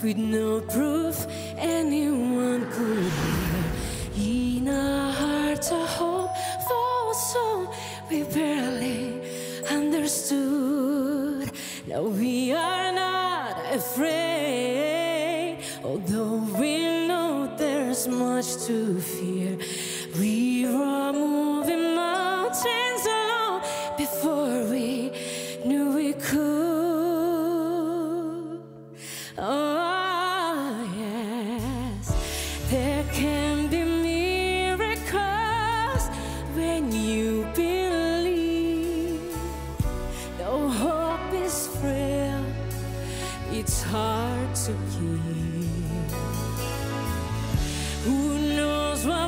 with no proof anyone could hear. In our hearts a hope for so we barely understood. Now we are not afraid, although we know there's much to fear. We were moving mountains alone before we knew we could. Oh yes, there can be miracles when you believe. Though hope is frail, it's hard to keep. Who knows what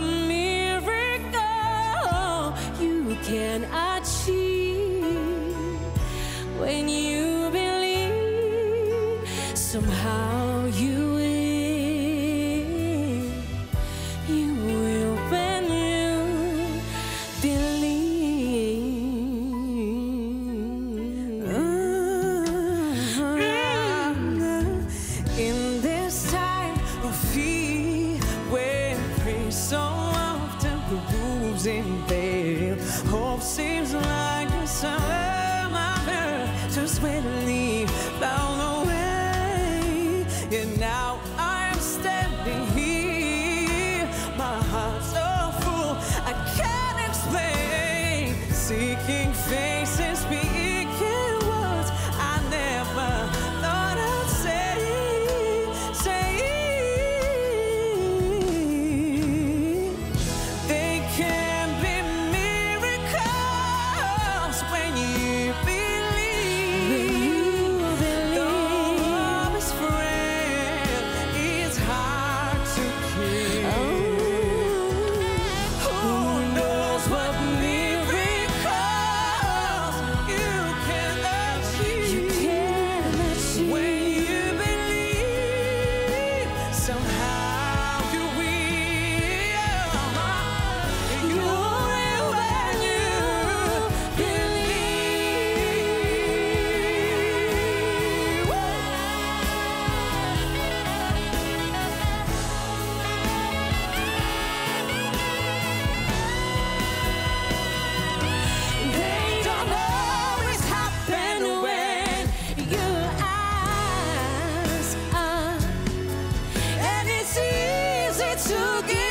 miracle you can achieve when you believe? Somehow you will when you believe. In this time of fear, where praise so often proves in vain, hope seems like a summer just swiftly blown away. And now I'm standing here, my heart's so full I can't explain, seeking faces, speaking words I never thought I'd say. They can be miracles when you believe. Though love is frail, it's hard to keep. Who knows what miracles you can achieve when you believe? Somehow you will. You will when you believe. They don't always happen when you ask, and it's easy to give